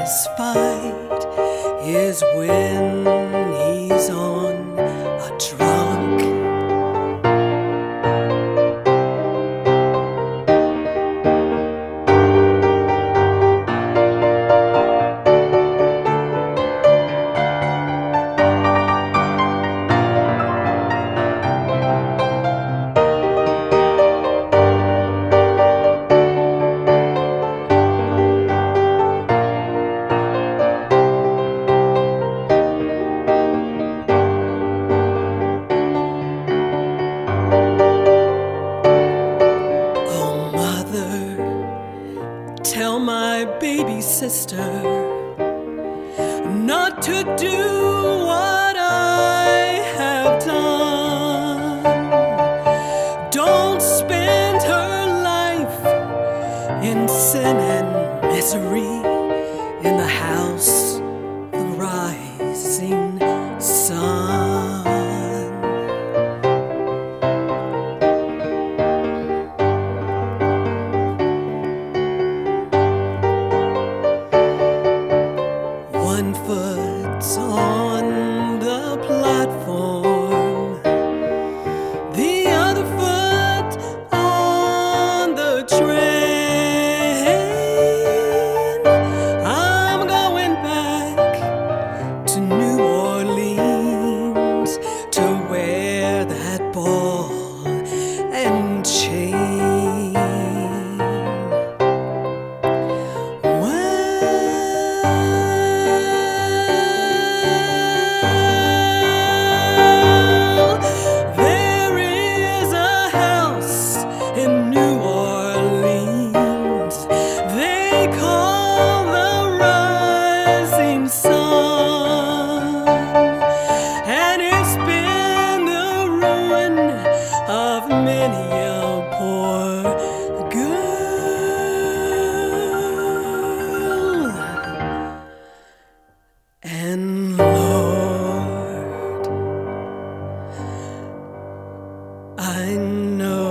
his fight is when he's on a drunk. Tell my baby sister not to do what I have done. Don't spend her life in sin and misery in the house of the rising sun. One foot's on the platform, the other foot on the train. I'm going back to New Orleans to wear that ball and chain. In New Orleans, they call the rising sun, and it's been the ruin of many a poor girl. And Lord, I know